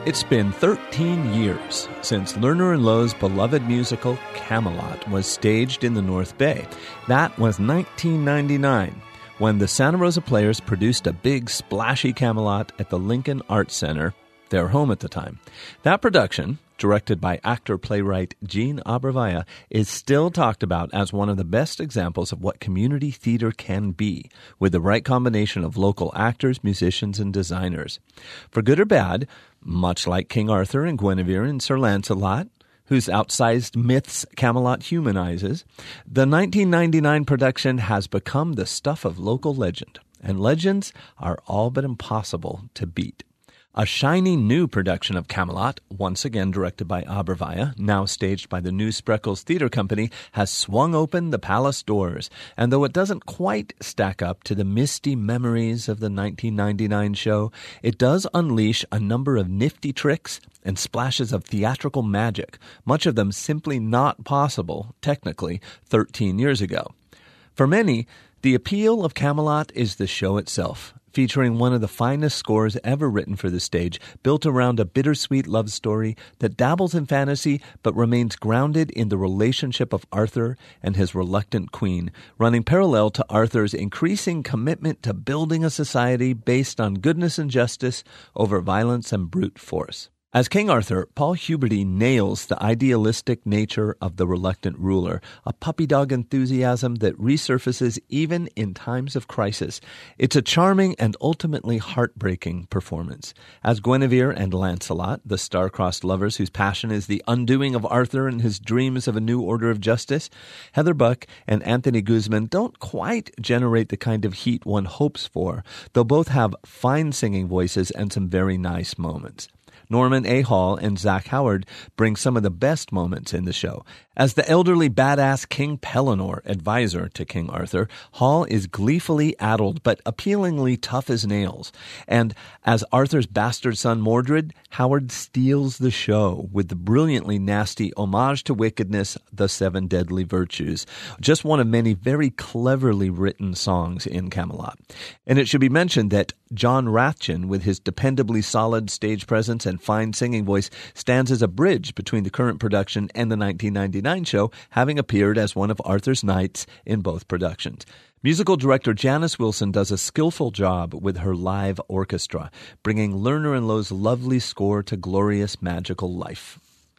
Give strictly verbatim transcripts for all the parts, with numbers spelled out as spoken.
It's been thirteen years since Lerner and Loewe's beloved musical Camelot was staged in the North Bay. That was nineteen ninety-nine, when the Santa Rosa Players produced a big, splashy Camelot at the Lincoln Arts Center, their home at the time. That production, directed by actor-playwright Gene Abrevaya, is still talked about as one of the best examples of what community theater can be, with the right combination of local actors, musicians, and designers. For good or bad, much like King Arthur and Guinevere and Sir Lancelot, whose outsized myths Camelot humanizes, the nineteen ninety-nine production has become the stuff of local legend, and legends are all but impossible to beat. A shiny new production of Camelot, once again directed by Abrevaya, now staged by the New Spreckles Theater Company, has swung open the palace doors, and though it doesn't quite stack up to the misty memories of the nineteen ninety-nine show, it does unleash a number of nifty tricks and splashes of theatrical magic, much of them simply not possible, technically, thirteen years ago. For many, the appeal of Camelot is the show itself, featuring one of the finest scores ever written for the stage, built around a bittersweet love story that dabbles in fantasy but remains grounded in the relationship of Arthur and his reluctant queen, running parallel to Arthur's increasing commitment to building a society based on goodness and justice over violence and brute force. As King Arthur, Paul Huberty nails the idealistic nature of the reluctant ruler, a puppy dog enthusiasm that resurfaces even in times of crisis. It's a charming and ultimately heartbreaking performance. As Guinevere and Lancelot, the star-crossed lovers whose passion is the undoing of Arthur and his dreams of a new order of justice, Heather Buck and Anthony Guzman don't quite generate the kind of heat one hopes for, though both have fine singing voices and some very nice moments. Norman A. Hall and Zach Howard bring some of the best moments in the show. As the elderly badass King Pellinore, advisor to King Arthur, Hall is gleefully addled but appealingly tough as nails. And as Arthur's bastard son Mordred, Howard steals the show with the brilliantly nasty homage to wickedness, The Seven Deadly Virtues, just one of many very cleverly written songs in Camelot. And it should be mentioned that John Rathjen, with his dependably solid stage presence and fine singing voice, stands as a bridge between the current production and the nineteen ninety-nine show, having appeared as one of Arthur's knights in both productions. Musical director Janice Wilson does a skillful job with her live orchestra, bringing Lerner and Loewe's lovely score to glorious magical life.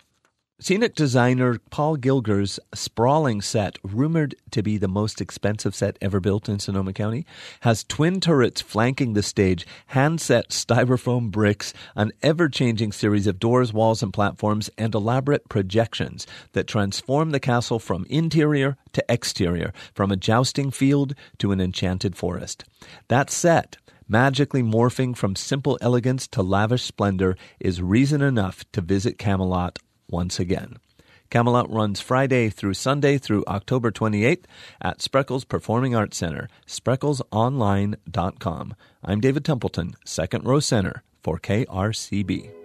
Scenic designer Paul Gilger's sprawling set, rumored to be the most expensive set ever built in Sonoma County, has twin turrets flanking the stage, hand-set styrofoam bricks, an ever-changing series of doors, walls, and platforms, and elaborate projections that transform the castle from interior to exterior, from a jousting field to an enchanted forest. That set, magically morphing from simple elegance to lavish splendor, is reason enough to visit Camelot once again. Camelot runs Friday through Sunday through October twenty-eighth at Spreckles Performing Arts Center, spreckles online dot com. I'm David Templeton, second row center for K R C B.